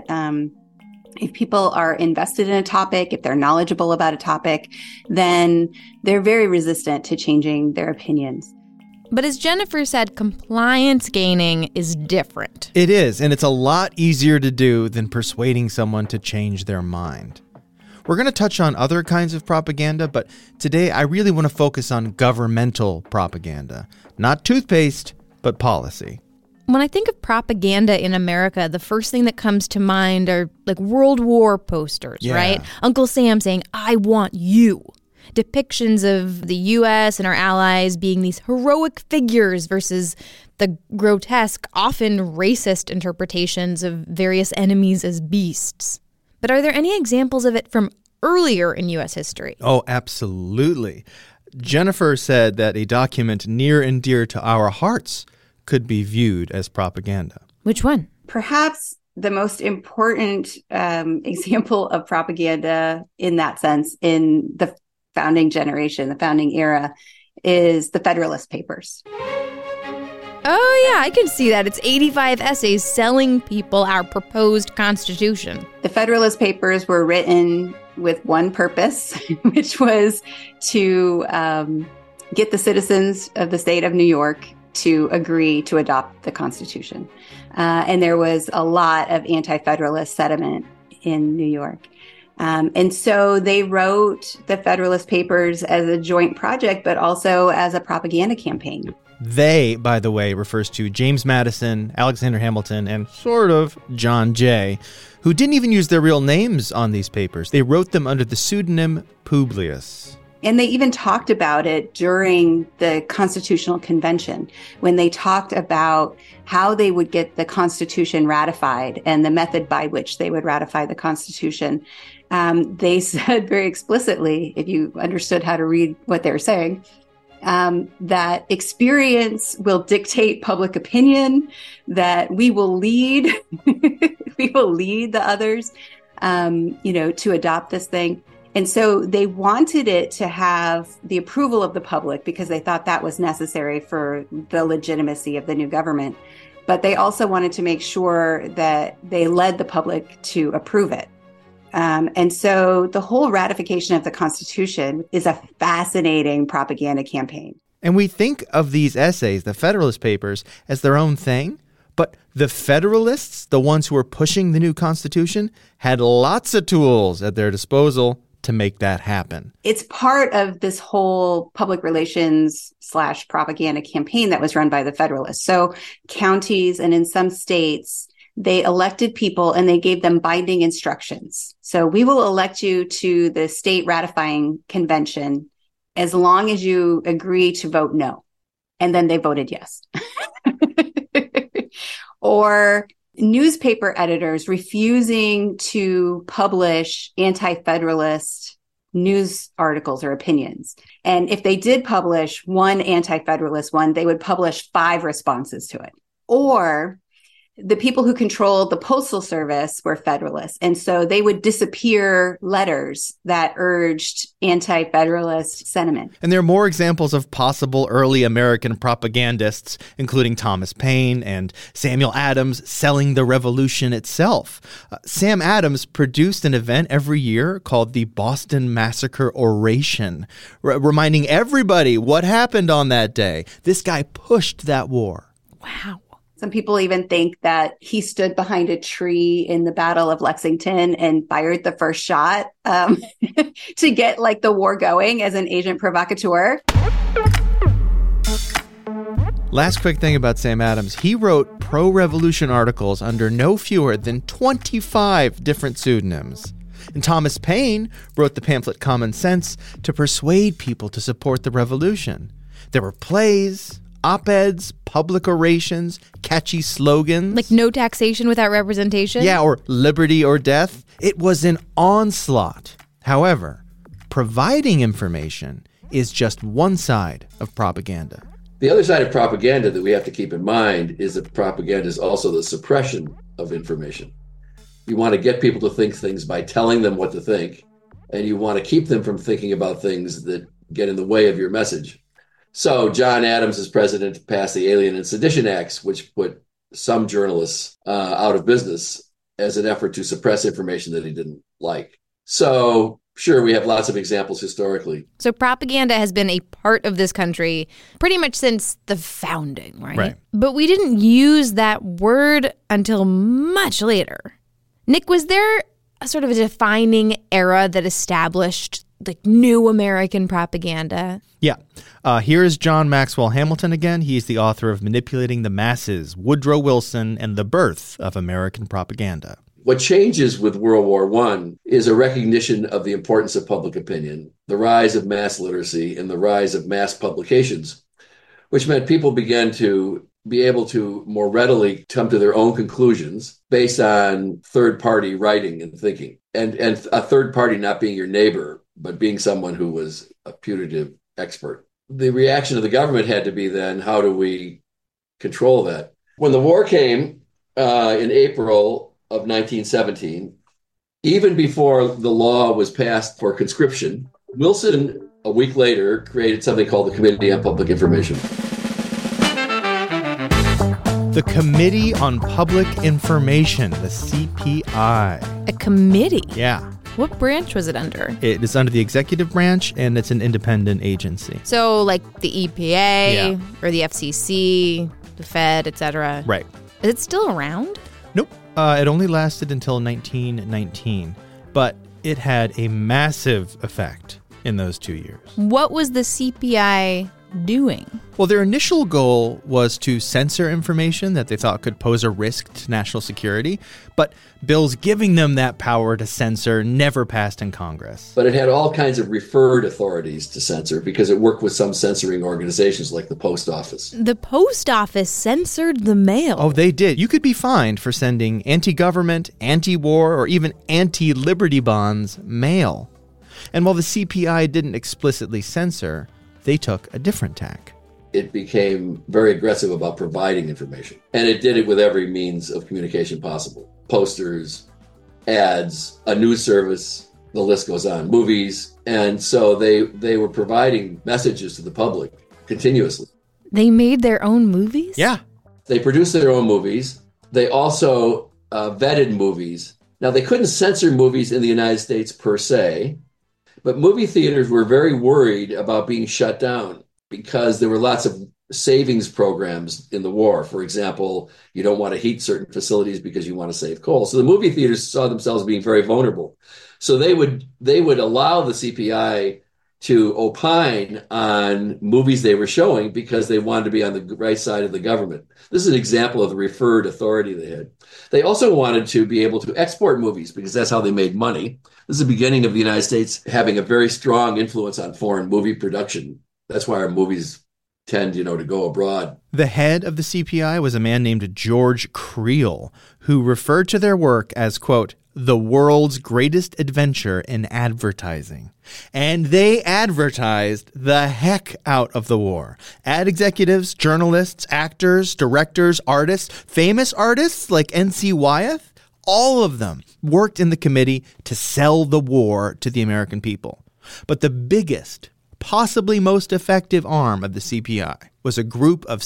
if people are invested in a topic, if they're knowledgeable about a topic, then they're very resistant to changing their opinions. But as Jennifer said, compliance gaining is different. It is, and it's a lot easier to do than persuading someone to change their mind. We're going to touch on other kinds of propaganda, but today I really want to focus on governmental propaganda. Not toothpaste, but policy. When I think of propaganda in America, the first thing that comes to mind are like World War posters, right? Uncle Sam saying, "I want you." Depictions of the U.S. and our allies being these heroic figures versus the grotesque, often racist interpretations of various enemies as beasts. But are there any examples of it from earlier in U.S. history? Oh, absolutely. Jennifer said that a document near and dear to our hearts could be viewed as propaganda. Which one? Perhaps the most important example of propaganda in that sense in the founding generation, the founding era, is the Federalist Papers. Oh, yeah, I can see that. It's 85 essays selling people our proposed Constitution. The Federalist Papers were written with one purpose, which was to get the citizens of the state of New York to agree to adopt the Constitution. And there was a lot of anti-Federalist sentiment in New York. And so they wrote the Federalist Papers as a joint project, but also as a propaganda campaign. They, by the way, refers to James Madison, Alexander Hamilton, and sort of John Jay, who didn't even use their real names on these papers. They wrote them under the pseudonym Publius. And they even talked about it during the Constitutional Convention when they talked about how they would get the Constitution ratified and the method by which they would ratify the Constitution. They said very explicitly, if you understood how to read what they were saying, that experience will dictate public opinion, that we will lead, we will lead the others, to adopt this thing. And so they wanted it to have the approval of the public because they thought that was necessary for the legitimacy of the new government. But they also wanted to make sure that they led the public to approve it. And so the whole ratification of the Constitution is a fascinating propaganda campaign. And we think of these essays, the Federalist Papers, as their own thing. But the Federalists, the ones who were pushing the new Constitution, had lots of tools at their disposal to make that happen. It's part of this whole public relations / propaganda campaign that was run by the Federalists. So counties and in some states, they elected people and they gave them binding instructions. So we will elect you to the state ratifying convention as long as you agree to vote no. And then they voted yes. Or newspaper editors refusing to publish anti-Federalist news articles or opinions. And if they did publish one anti-Federalist one, they would publish 5 responses to it. Or the people who controlled the Postal Service were Federalists. And so they would disappear letters that urged anti-Federalist sentiment. And there are more examples of possible early American propagandists, including Thomas Paine and Samuel Adams, selling the revolution itself. Sam Adams produced an event every year called the Boston Massacre Oration, reminding everybody what happened on that day. This guy pushed that war. Wow. Some people even think that he stood behind a tree in the Battle of Lexington and fired the first shot to get like the war going as an agent provocateur. Last quick thing about Sam Adams. He wrote pro-revolution articles under no fewer than 25 different pseudonyms. And Thomas Paine wrote the pamphlet Common Sense to persuade people to support the revolution. There were plays, op-eds, public orations, catchy slogans. Like no taxation without representation? Yeah, or liberty or death. It was an onslaught. However, providing information is just one side of propaganda. The other side of propaganda that we have to keep in mind is that propaganda is also the suppression of information. You want to get people to think things by telling them what to think, and you want to keep them from thinking about things that get in the way of your message. So John Adams, as president, passed the Alien and Sedition Acts, which put some journalists out of business as an effort to suppress information that he didn't like. So sure, we have lots of examples historically. So propaganda has been a part of this country pretty much since the founding, right? But we didn't use that word until much later. Nick, was there a sort of a defining era that established like new American propaganda? Yeah. Here is John Maxwell Hamilton again. He's the author of Manipulating the Masses, Woodrow Wilson, and the Birth of American Propaganda. What changes with World War I is a recognition of the importance of public opinion, the rise of mass literacy, and the rise of mass publications, which meant people began to be able to more readily come to their own conclusions based on third-party writing and thinking. And a third party not being your neighbor, but being someone who was a putative expert. The reaction of the government had to be then, how do we control that? When the war came in April of 1917, even before the law was passed for conscription, Wilson, a week later, created something called the Committee on Public Information. The Committee on Public Information, the CPI. A committee? Yeah. What branch was it under? It is under the executive branch, and it's an independent agency. So like the EPA or the FCC, the Fed, etc. Right. Is it still around? Nope. It only lasted until 1919, but it had a massive effect in those 2 years. What was the CPI doing? Well, their initial goal was to censor information that they thought could pose a risk to national security, but bills giving them that power to censor never passed in Congress. But it had all kinds of referred authorities to censor because it worked with some censoring organizations like the post office. The post office censored the mail. Oh, they did. You could be fined for sending anti-government, anti-war, or even anti-liberty bonds mail. And while the CPI didn't explicitly censor, they took a different tack. It became very aggressive about providing information. And it did it with every means of communication possible. Posters, ads, a news service, the list goes on, movies. And so they were providing messages to the public continuously. They made their own movies? Yeah. They produced their own movies. They also vetted movies. Now, they couldn't censor movies in the United States per se, but movie theaters were very worried about being shut down because there were lots of savings programs in the war. For example, you don't want to heat certain facilities because you want to save coal. So the movie theaters saw themselves being very vulnerable. So they would allow the CPI to opine on movies they were showing because they wanted to be on the right side of the government. This is an example of the referred authority they had. They also wanted to be able to export movies because that's how they made money. This is the beginning of the United States having a very strong influence on foreign movie production. That's why our movies tend, to go abroad. The head of the CPI was a man named George Creel, who referred to their work as, quote, the world's greatest adventure in advertising. And they advertised the heck out of the war. Ad executives, journalists, actors, directors, artists, famous artists like N.C. Wyeth, all of them worked in the committee to sell the war to the American people. But the biggest, possibly most effective arm of the CPI was a group of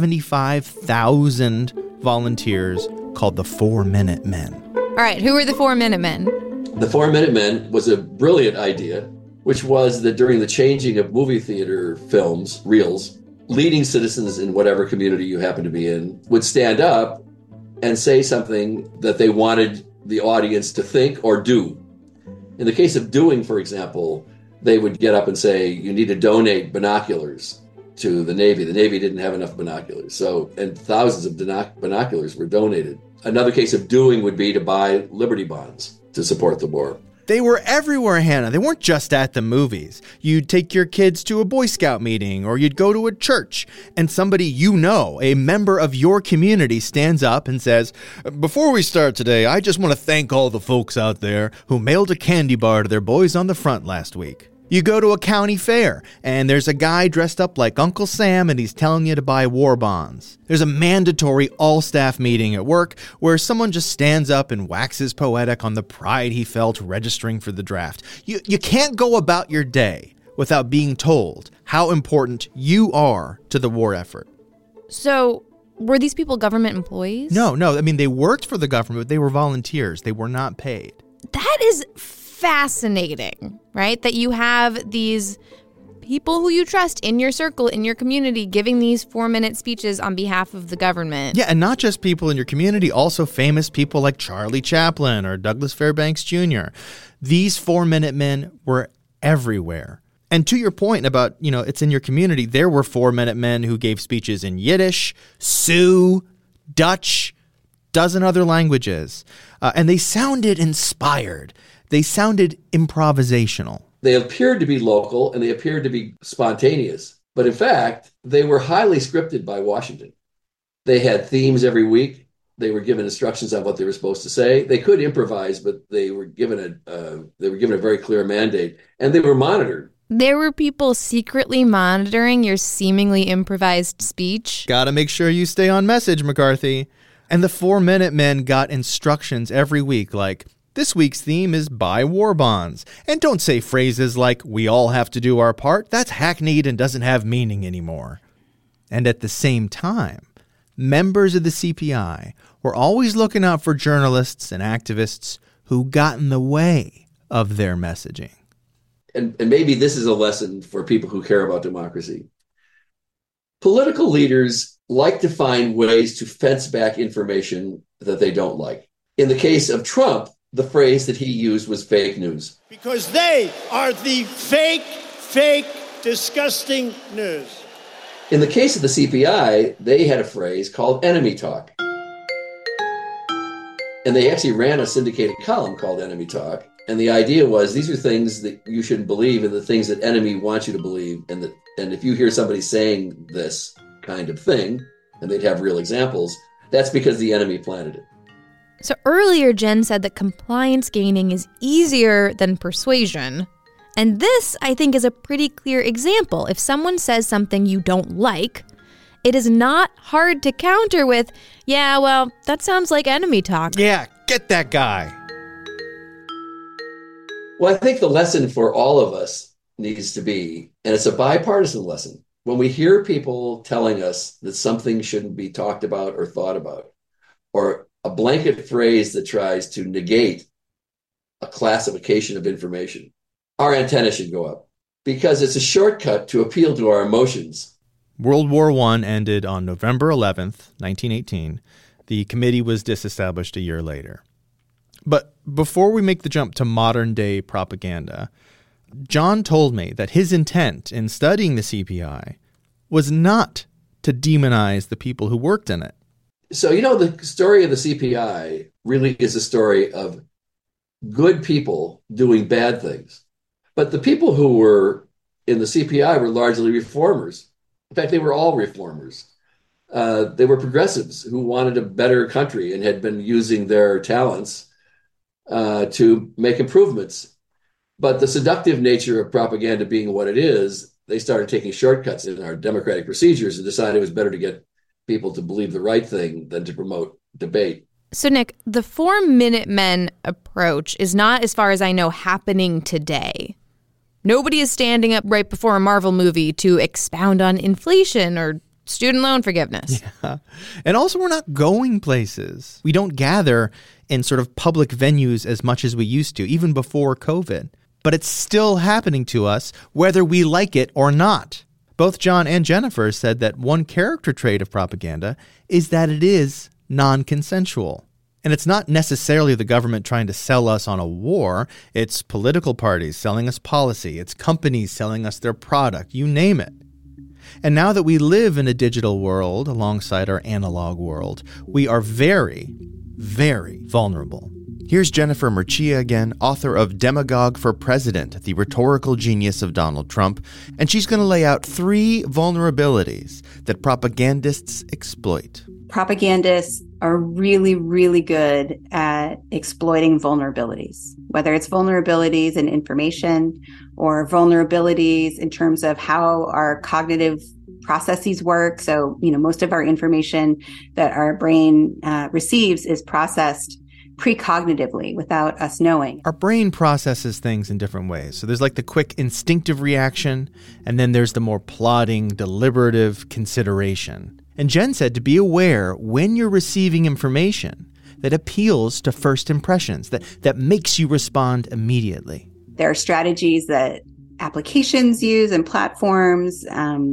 75,000 volunteers called the 4-Minute Men. All right, who are the 4-Minute Men? The 4-Minute Men was a brilliant idea, which was that during the changing of movie theater films, reels, leading citizens in whatever community you happen to be in would stand up and say something that they wanted the audience to think or do. In the case of doing, for example, they would get up and say, you need to donate binoculars to the Navy. The Navy didn't have enough binoculars. And thousands of binoculars were donated. Another case of doing would be to buy Liberty bonds to support the war. They were everywhere, Hannah. They weren't just at the movies. You'd take your kids to a Boy Scout meeting, or you'd go to a church, and somebody a member of your community, stands up and says, before we start today, I just want to thank all the folks out there who mailed a candy bar to their boys on the front last week. You go to a county fair, and there's a guy dressed up like Uncle Sam, and he's telling you to buy war bonds. There's a mandatory all-staff meeting at work where someone just stands up and waxes poetic on the pride he felt registering for the draft. You can't go about your day without being told how important you are to the war effort. So, were these people government employees? No. I mean, they worked for the government, but they were volunteers. They were not paid. That is fascinating, right? That you have these people who you trust in your circle, in your community, giving these 4-minute speeches on behalf of the government. Yeah, and not just people in your community, also famous people like Charlie Chaplin or Douglas Fairbanks Jr. These 4-Minute Men were everywhere. And to your point about, it's in your community, there were 4-Minute Men who gave speeches in Yiddish, Sioux, Dutch, dozen other languages. And they sounded inspired. They sounded improvisational. They appeared to be local and they appeared to be spontaneous. But in fact, they were highly scripted by Washington. They had themes every week. They were given instructions on what they were supposed to say. They could improvise, but they were given a very clear mandate, and they were monitored. There were people secretly monitoring your seemingly improvised speech. Gotta make sure you stay on message, McCarthy. And the 4-Minute Men got instructions every week like, this week's theme is buy war bonds. And don't say phrases like, we all have to do our part. That's hackneyed and doesn't have meaning anymore. And at the same time, members of the CPI were always looking out for journalists and activists who got in the way of their messaging. And maybe this is a lesson for people who care about democracy. Political leaders like to find ways to fence back information that they don't like. In the case of Trump, the phrase that he used was fake news. Because they are the fake, disgusting news. In the case of the CPI, they had a phrase called enemy talk. And they actually ran a syndicated column called Enemy Talk. And the idea was these are things that you shouldn't believe and the things that enemy wants you to believe. And if you hear somebody saying this kind of thing, and they'd have real examples, that's because the enemy planted it. So earlier, Jen said that compliance gaining is easier than persuasion. And this, I think, is a pretty clear example. If someone says something you don't like, it is not hard to counter with, yeah, well, that sounds like enemy talk. Yeah, get that guy. Well, I think the lesson for all of us needs to be, and it's a bipartisan lesson, when we hear people telling us that something shouldn't be talked about or thought about, or a blanket phrase that tries to negate a classification of information, our antenna should go up because it's a shortcut to appeal to our emotions. World War I ended on November 11th, 1918. The committee was disestablished a year later. But before we make the jump to modern-day propaganda, John told me that his intent in studying the CPI was not to demonize the people who worked in it. So, the story of the CPI really is a story of good people doing bad things. But the people who were in the CPI were largely reformers. In fact, they were all reformers. They were progressives who wanted a better country and had been using their talents to make improvements. But the seductive nature of propaganda being what it is, they started taking shortcuts in our democratic procedures and decided it was better to get people to believe the right thing than to promote debate. So, Nick, the 4-Minute-Men approach is not, as far as I know, happening today. Nobody is standing up right before a Marvel movie to expound on inflation or student loan forgiveness. Yeah. And also, we're not going places. We don't gather in sort of public venues as much as we used to, even before COVID. But it's still happening to us, whether we like it or not. Both John and Jennifer said that one character trait of propaganda is that it is non-consensual. And it's not necessarily the government trying to sell us on a war. It's political parties selling us policy. It's companies selling us their product. You name it. And now that we live in a digital world alongside our analog world, we are very, very vulnerable. Here's Jennifer Murcia again, author of Demagogue for President, the rhetorical genius of Donald Trump. And she's going to lay out 3 vulnerabilities that propagandists exploit. Propagandists are really, really good at exploiting vulnerabilities, whether it's vulnerabilities in information or vulnerabilities in terms of how our cognitive processes work. So, most of our information that our brain receives is processed precognitively without us knowing. Our brain processes things in different ways. So there's like the quick instinctive reaction, and then there's the more plodding, deliberative consideration. And Jen said to be aware when you're receiving information that appeals to first impressions, that makes you respond immediately. There are strategies that applications use and platforms.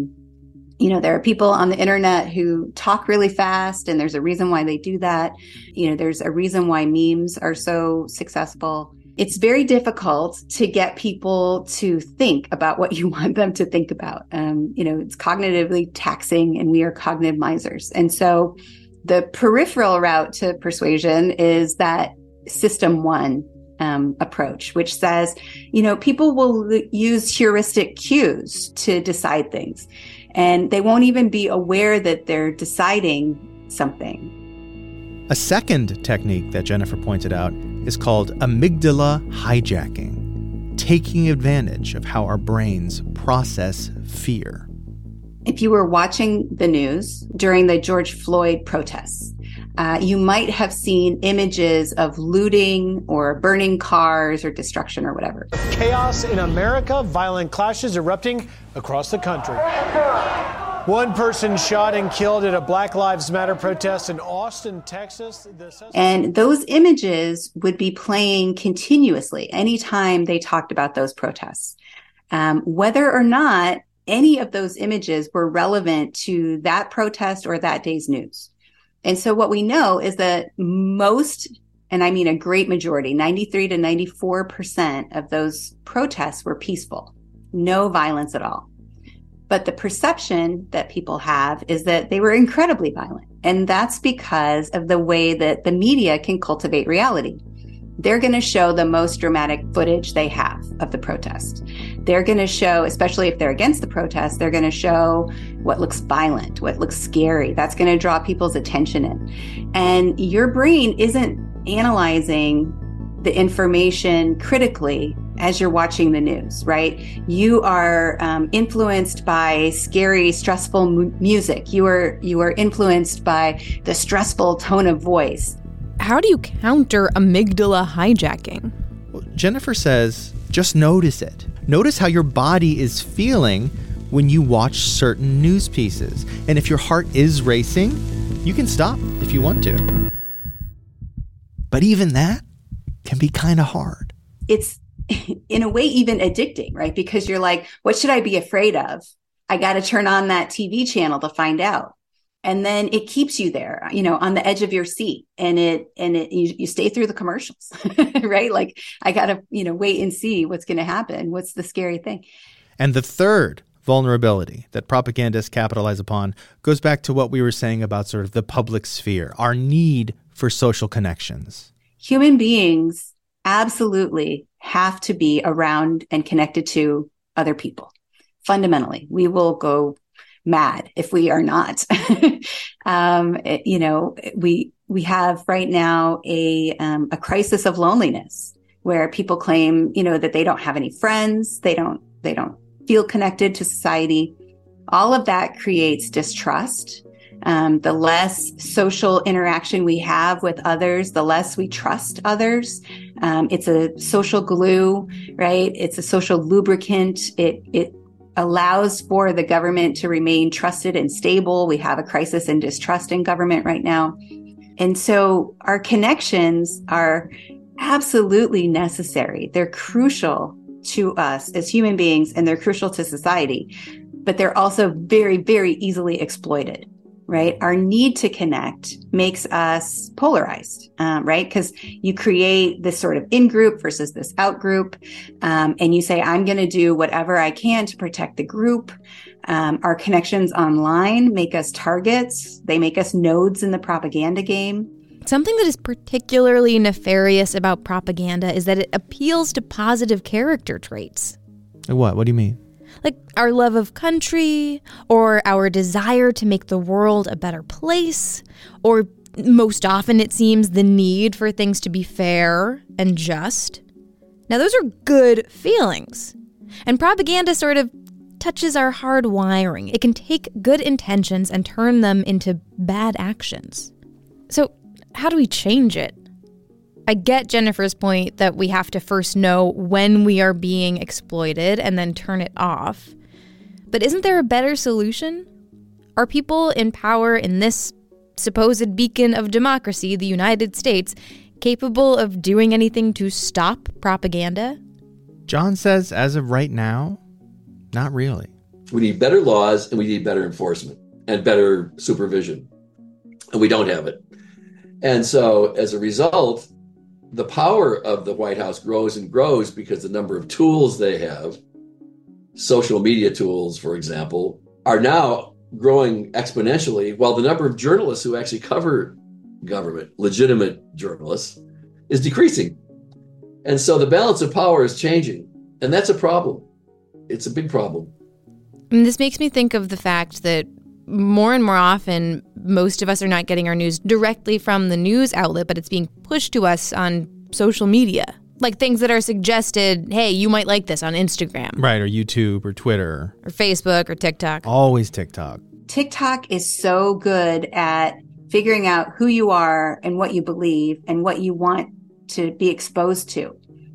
There are people on the internet who talk really fast, and there's a reason why they do that. There's a reason why memes are so successful. It's very difficult to get people to think about what you want them to think about. It's cognitively taxing, and we are cognitive misers. And so the peripheral route to persuasion is that system 1 approach, which says, people will use heuristic cues to decide things, and they won't even be aware that they're deciding something. A second technique that Jennifer pointed out is called amygdala hijacking, taking advantage of how our brains process fear. If you were watching the news during the George Floyd protests, you might have seen images of looting or burning cars or destruction or whatever. Chaos in America, violent clashes erupting across the country. One person shot and killed at a Black Lives Matter protest in Austin, Texas. And those images would be playing continuously anytime they talked about those protests. Whether or not any of those images were relevant to that protest or that day's news. And so what we know is that most, and I mean a great majority, 93 to 94% of those protests were peaceful, no violence at all. But the perception that people have is that they were incredibly violent. And that's because of the way that the media can cultivate reality. They're going to show the most dramatic footage they have of the protest. They're going to show, especially if they're against the protest, they're going to show what looks violent, what looks scary. That's going to draw people's attention in. And your brain isn't analyzing the information critically as you're watching the news, right? You are influenced by scary, stressful music. You are influenced by the stressful tone of voice. How do you counter amygdala hijacking? Well, Jennifer says, just notice it. Notice how your body is feeling when you watch certain news pieces. And if your heart is racing, you can stop if you want to. But even that can be kind of hard. It's in a way even addicting, right? Because you're like, what should I be afraid of? I got to turn on that TV channel to find out. And then it keeps you there, on the edge of your seat, and you stay through the commercials, right? Like, I got to, wait and see what's going to happen. What's the scary thing? And the third vulnerability that propagandists capitalize upon goes back to what we were saying about sort of the public sphere, our need for social connections. Human beings absolutely have to be around and connected to other people. Fundamentally, we will go mad if we are not. We have right now a crisis of loneliness where people claim, that they don't have any friends. They don't feel connected to society. All of that creates distrust. The less social interaction we have with others, the less we trust others. It's a social glue, right? It's a social lubricant. It allows for the government to remain trusted and stable. We have a crisis in distrust in government right now. And so our connections are absolutely necessary. They're crucial to us as human beings, and they're crucial to society, but they're also very, very easily exploited. Right? Our need to connect makes us polarized, right? Because you create this sort of in-group versus this out-group, and you say, I'm going to do whatever I can to protect the group. Our connections online make us targets. They make us nodes in the propaganda game. Something that is particularly nefarious about propaganda is that it appeals to positive character traits. What? What do you mean? Like our love of country, or our desire to make the world a better place, or most often it seems the need for things to be fair and just. Now those are good feelings, and propaganda sort of touches our hard wiring. It can take good intentions and turn them into bad actions. So how do we change it? I get Jennifer's point that we have to first know when we are being exploited and then turn it off. But isn't there a better solution? Are people in power in this supposed beacon of democracy, the United States, capable of doing anything to stop propaganda? John says, as of right now, not really. We need better laws, and we need better enforcement and better supervision. And we don't have it. And so as a result, the power of the White House grows and grows because the number of tools they have, social media tools, for example, are now growing exponentially, while the number of journalists who actually cover government, legitimate journalists, is decreasing. And so the balance of power is changing, and that's a problem. It's a big problem. And this makes me think of the fact that more and more often, most of us are not getting our news directly from the news outlet, but it's being pushed to us on social media. Like things that are suggested, hey, you might like this on Instagram. Right, or YouTube, or Twitter. Or Facebook, or TikTok. Always TikTok. TikTok is so good at figuring out who you are and what you believe and what you want to be exposed to,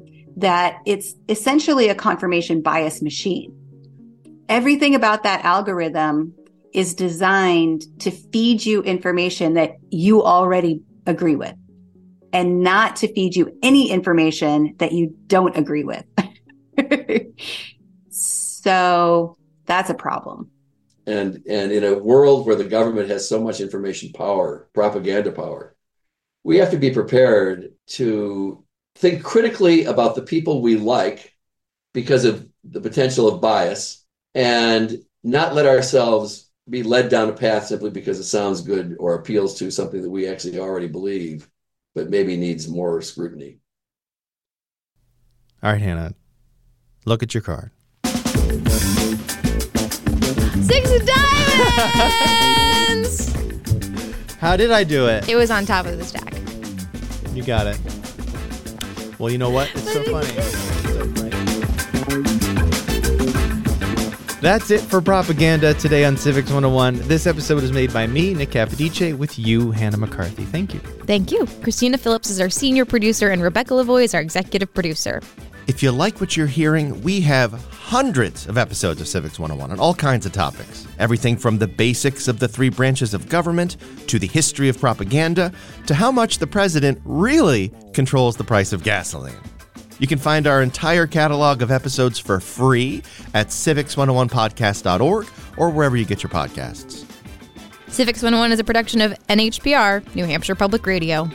that it's essentially a confirmation bias machine. Everything about that algorithm is designed to feed you information that you already agree with, and not to feed you any information that you don't agree with. So that's a problem. And in a world where the government has so much information power, propaganda power, we have to be prepared to think critically about the people we like because of the potential of bias, and not let ourselves be led down a path simply because it sounds good or appeals to something that we actually already believe, but maybe needs more scrutiny. All right, Hannah, look at your card. 6 of diamonds! How did I do it? It was on top of the stack. You got it. Well, you know what? It's so funny. That's it for Propaganda today on Civics 101. This episode is made by me, Nick Capodice, with you, Hannah McCarthy. Thank you. Thank you. Christina Phillips is our senior producer, and Rebecca Lavoie is our executive producer. If you like what you're hearing, we have hundreds of episodes of Civics 101 on all kinds of topics. Everything from the basics of the 3 branches of government, to the history of propaganda, to how much the president really controls the price of gasoline. You can find our entire catalog of episodes for free at civics101podcast.org or wherever you get your podcasts. Civics 101 is a production of NHPR, New Hampshire Public Radio.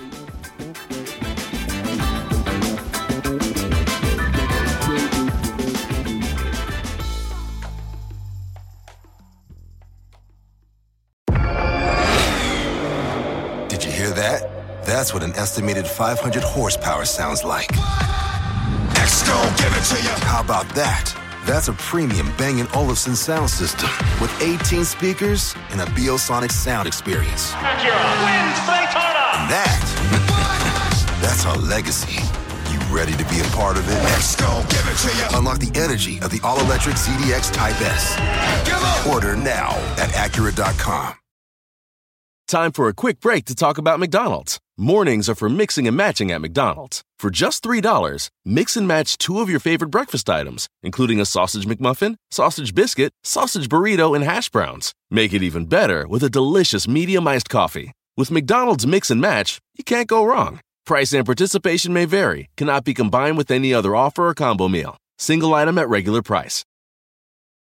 Did you hear that? That's what an estimated 500 horsepower sounds like. Gon' give it to you. How about that? That's a premium Bang & Olufsen sound system with 18 speakers and a Biosonic sound experience. Acura wins Daytona. And that's our legacy. You ready to be a part of it? Gon' give it to you. Unlock the energy of the all-electric ZDX Type S. Order now at Acura.com. Time for a quick break to talk about McDonald's. Mornings are for mixing and matching at McDonald's. For just $3, mix and match 2 of your favorite breakfast items, including a sausage McMuffin, sausage biscuit, sausage burrito, and hash browns. Make it even better with a delicious medium iced coffee. With McDonald's Mix and Match, you can't go wrong. Price and participation may vary, cannot be combined with any other offer or combo meal. Single item at regular price.